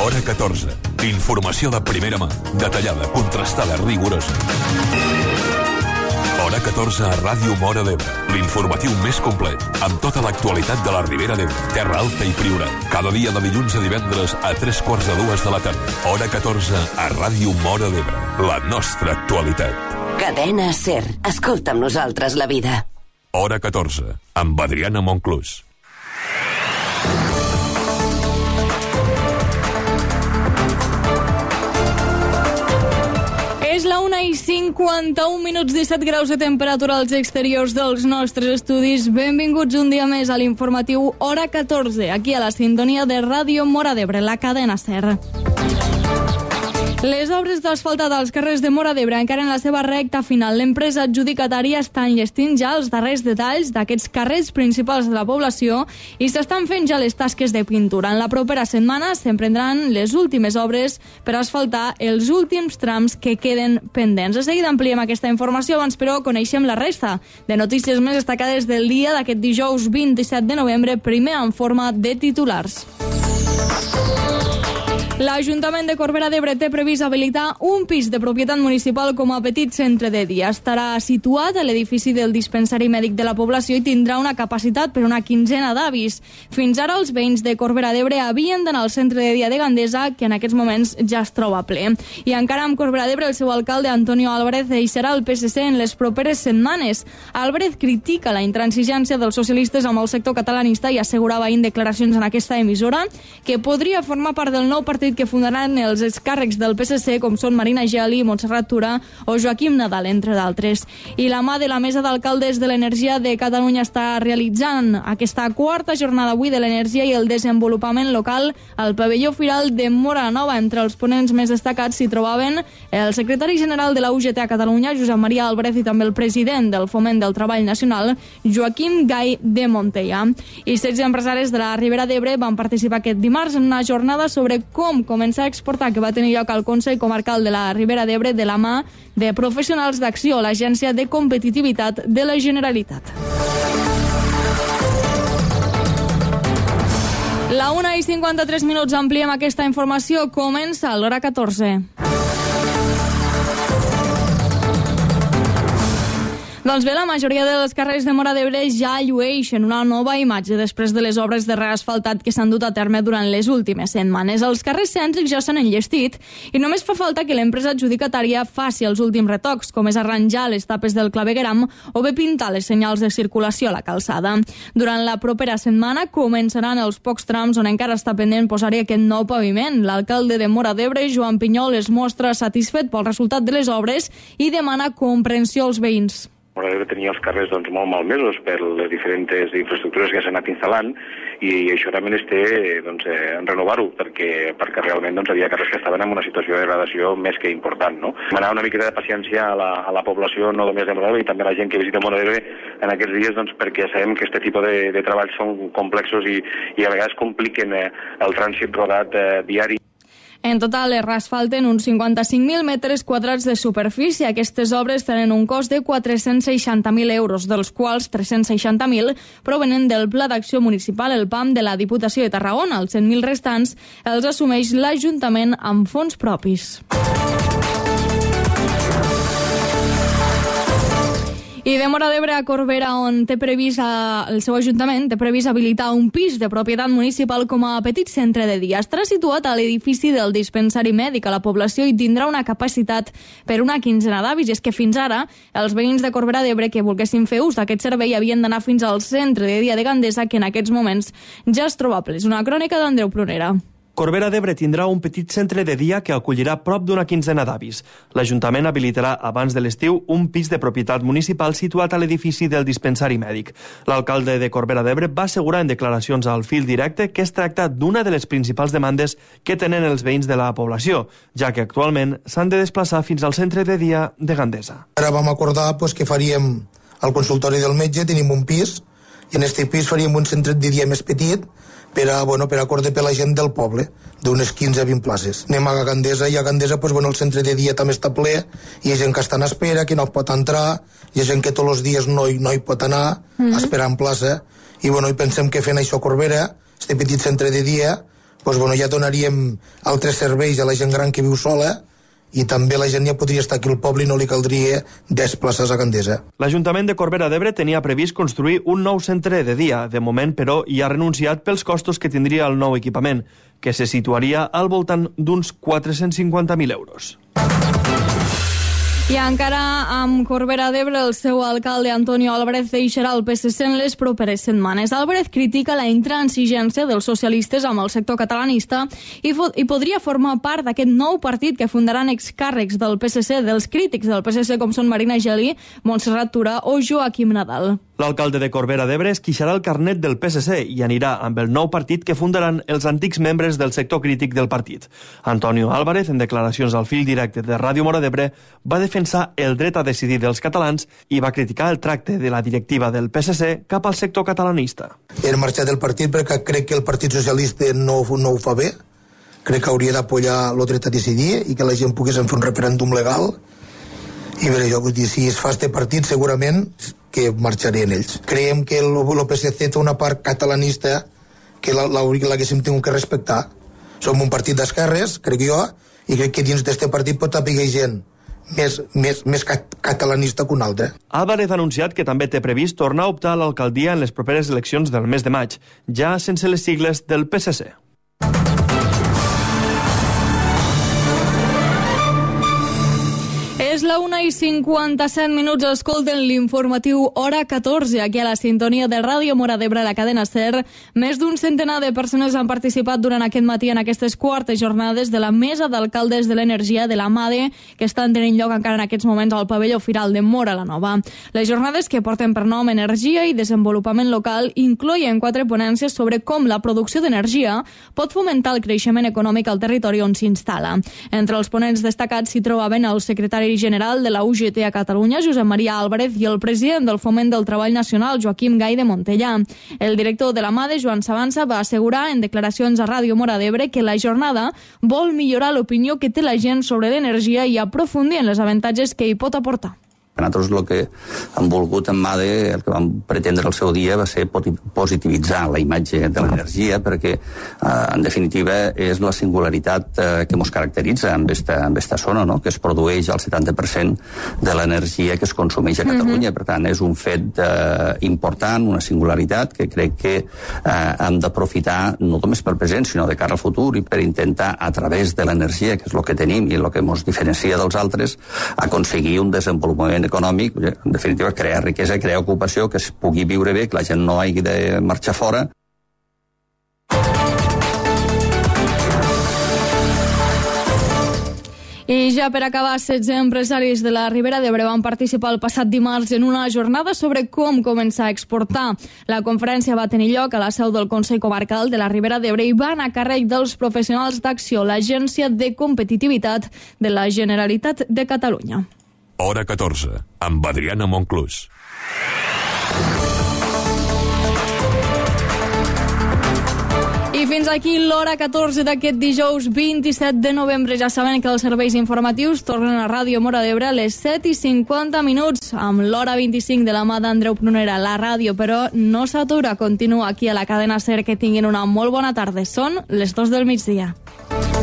Hora 14. Informació de primera mà, detallada, contrastada, rigorosa. Hora 14 a Ràdio Móra d'Ebre. L'informatiu més complet, amb tota l'actualitat de la Ribera d'Ebre, Terra Alta i Priorat. Cada dia de dilluns a divendres a 3:45 de la tarda. Hora 14 a Ràdio Móra d'Ebre. La nostra actualitat. Cadena SER. Escolta amb nosaltres la vida. Hora 14, amb Adriana Monclús. És la 1:51, 17 graus de temperatura als exteriors dels nostres estudis. Benvinguts un dia més a l'informatiu Hora 14, aquí a la sintonia de Ràdio Móra d'Ebre, la cadena SER. Les obres d'asfaltat als carrers de Móra d'Ebre encara en la seva recta final. L'empresa adjudicatària està enllestint ja els darrers detalls d'aquests carrers principals de la població i s'estan fent ja les tasques de pintura. En la propera setmana s'emprendran les últimes obres per asfaltar els últims trams que queden pendents. De seguida ampliem aquesta informació, abans però coneixem la resta de notícies més destacades del dia d'aquest dijous 27 de novembre, primer en forma de titulars. L'Ajuntament de Corbera d'Ebre té previst habilitar un pis de propietat municipal com a petit centre de dia. Estarà situat a l'edifici del dispensari mèdic de la població i tindrà una capacitat per una quinzena d'avis. Fins ara els veïns de Corbera d'Ebre havien d'anar al centre de dia de Gandesa, que en aquests moments ja es troba ple. I encara amb Corbera d'Ebre, el seu alcalde Antonio Álvarez deixarà el PSC en les properes setmanes. Álvarez critica la intransigència dels socialistes amb el sector catalanista i assegurava en declaracions en aquesta emissora que podria formar part del nou partit que fundaran els excàrrecs del PSC, com són Marina Geli, Montserrat Tura o Joaquim Nadal, entre d'altres. I la mà de la Mesa d'Alcaldes de l'Energia de Catalunya està realitzant aquesta quarta jornada avui de l'energia i el desenvolupament local al pavelló Firal de Móra Nova. Entre els ponents més destacats s'hi trobaven el secretari general de la UGT a Catalunya, Josep Maria Álvarez, i també el president del Foment del Treball Nacional, Joaquim Gai de Montella. I 16 empresaris de la Ribera d'Ebre van participar aquest dimarts en una jornada sobre com començar a exportar que va tenir lloc al Consell Comarcal de la Ribera d'Ebre de la mà de professionals d'Acció, l'Agència de Competitivitat de la Generalitat. La 1:53 ampliem aquesta informació. Comença l'Hora 14. Doncs bé, la majoria dels carrers de Móra d'Ebre ja llueixen una nova imatge després de les obres de reasfaltat que s'han dut a terme durant les últimes setmanes. Els carrers cèntrics ja s'han enllestit i només fa falta que l'empresa adjudicatària faci els últims retocs, com és arranjar les tapes del clavegueram o bé pintar les senyals de circulació a la calçada. Durant la propera setmana començaran els pocs trams on encara està pendent posar-hi aquest nou paviment. L'alcalde de Móra d'Ebre, Joan Pinyol, es mostra satisfet pel resultat de les obres i demana comprensió als veïns. Móra d'Ebre tenia els carrers molt malmesos per les diferents infraestructures que s'han anat instal·lant i això també es té en renovar-ho perquè realment havia carrers que estaven en una situació de degradació més que important. Demanar una miqueta de paciència a la població, no només de Móra d'Ebre, i també a la gent que visita Móra d'Ebre en aquests dies, perquè sabem que aquest tipus de treballs són complexos i a vegades compliquen el trànsit rodat diari. En total es reasfalten uns 55.000 metres quadrats de superfície. Aquestes obres tenen un cost de 460.000 euros, dels quals 360.000 provenen del Pla d'Acció Municipal, el PAM de la Diputació de Tarragona. Els 100.000 restants els assumeix l'Ajuntament amb fons propis. I de Móra d'Ebre a Corbera, on té previst el seu Ajuntament, té previst habilitar un pis de propietat municipal com a petit centre de dia. Estarà situat a l'edifici del dispensari mèdic a la població i tindrà una capacitat per una quinzena d'avis. És que fins ara els veïns de Corbera d'Ebre que volguessin fer ús d'aquest servei havien d'anar fins al centre de dia de Gandesa, que en aquests moments ja es troba ple. És una crònica d'Andreu Prunera. Corbera d'Ebre tindrà un petit centre de dia que acollirà prop d'una quinzena d'avis. L'Ajuntament habilitarà abans de l'estiu un pis de propietat municipal situat a l'edifici del dispensari mèdic. L'alcalde de Corbera d'Ebre va assegurar en declaracions al Fil Directe que es tracta d'una de les principals demandes que tenen els veïns de la població, ja que actualment s'han de desplaçar fins al centre de dia de Gandesa. Ara vam acordar que faríem al consultori del metge, tenim un pis, i en aquest pis faríem un centre de dia més petit per acorde per la gent del poble, d'unes 15 a 20 places. Anem a Gandesa i a Gandesa el centre de dia també està ple, hi ha gent que està en espera, que no pot entrar, hi ha gent que tots els dies no hi pot anar a esperar en plaça, i pensem que fent això a Corbera, este petit centre de dia, doncs, bueno, ja donaríem altres serveis a la gent gran que viu sola, i també la gent ja podria estar aquí al poble i no li caldria desplaçar a Gandesa. L'Ajuntament de Corbera d'Ebre tenia previst construir un nou centre de dia. De moment, però, hi ha renunciat pels costos que tindria el nou equipament, que se situaria al voltant d'uns 450.000 euros. I encara amb Corbera d'Ebre, el seu alcalde Antonio Álvarez deixarà el PSC en les properes setmanes. Álvarez critica la intransigència dels socialistes amb el sector catalanista i podria formar part d'aquest nou partit que fundaran excàrrecs del PSC, dels crítics del PSC com són Marina Geli, Montserrat Tura o Joaquim Nadal. L'alcalde de Corbera d'Ebre es queixarà el carnet del PSC i anirà amb el nou partit que fundaran els antics membres del sector crític del partit. Antonio Álvarez, en declaracions al fil directe de Ràdio Mora d'Ebre, va defensar el dret a decidir dels catalans i va criticar el tracte de la directiva del PSC cap al sector catalanista. He marxat del partit perquè crec que el Partit Socialista no ho fa bé. Crec que hauria d'apoyar el dret a decidir i que la gent pogués fer un referèndum legal. I bé, jo vull dir, si es fa este partit, segurament que marxaré en ells. Creiem que el PSC té una part catalanista que l'haguéssim tingut que respectar. Som un partit d'esquerres, crec jo, i crec que dins d'este partit pot haver gent més catalanista que un altre. Álvarez ha anunciat que també té previst tornar a optar a l'alcaldia en les properes eleccions del mes de maig, ja sense les sigles del PSC. És la 1:57, escolten l'informatiu Hora 14, aquí a la sintonia de Ràdio Mora d'Ebre, la cadena SER. Més d'un centenar de persones han participat durant aquest matí en aquestes quartes jornades de la Mesa d'Alcaldes de l'Energia de la MADE, que estan tenint lloc encara en aquests moments al pavelló Firal de Mora la Nova. Les jornades, que porten per nom Energia i Desenvolupament Local, incloïen 4 ponències sobre com la producció d'energia pot fomentar el creixement econòmic al territori on s'instal·la. Entre els ponents destacats s'hi trobaven el secretari general de la UGT a Catalunya, Josep Maria Álvarez, i el president del Foment del Treball Nacional, Joaquim Gai de Montellà. El director de la MADE, Joan Sabanza, va assegurar en declaracions a Ràdio Mora d'Ebre que la jornada vol millorar l'opinió que té la gent sobre l'energia i aprofundir en els avantatges que hi pot aportar. Nosaltres el que hem volgut en MADE, el que vam pretendre el seu dia, va ser positivitzar la imatge de l'energia, perquè en definitiva és la singularitat que ens caracteritza en esta zona, no? Que es produeix el 70% de l'energia que es consumeix a Catalunya. Per tant, és un fet important, una singularitat que crec que hem d'aprofitar no només pel present, sinó de cara al futur, i per intentar, a través de l'energia, que és el que tenim i el que ens diferencia dels altres, aconseguir un desenvolupament econòmic, en definitiva, crear riquesa, crear ocupació, que es pugui viure bé, que la gent no hagi de marxar fora. I ja per acabar, 16 empresaris de la Ribera d'Ebre van participar el passat dimarts en una jornada sobre com començar a exportar. La conferència va tenir lloc a la seu del Consell Comarcal de la Ribera d'Ebre i va anar a càrrec dels professionals d'Acció, l'Agència de Competitivitat de la Generalitat de Catalunya. Hora 14, amb Adriana Monclús. I fins aquí l'Hora 14 d'aquest dijous 27 de novembre. Ja saben que els serveis informatius tornen a Ràdio Mora d'Ebre a les 7:50, amb l'Hora 25 de la mà d'Andreu Prunera. La ràdio, però, no s'atura. Continua aquí a la cadena SER. Que tinguin una molt bona tarda. Són les 2 del migdia.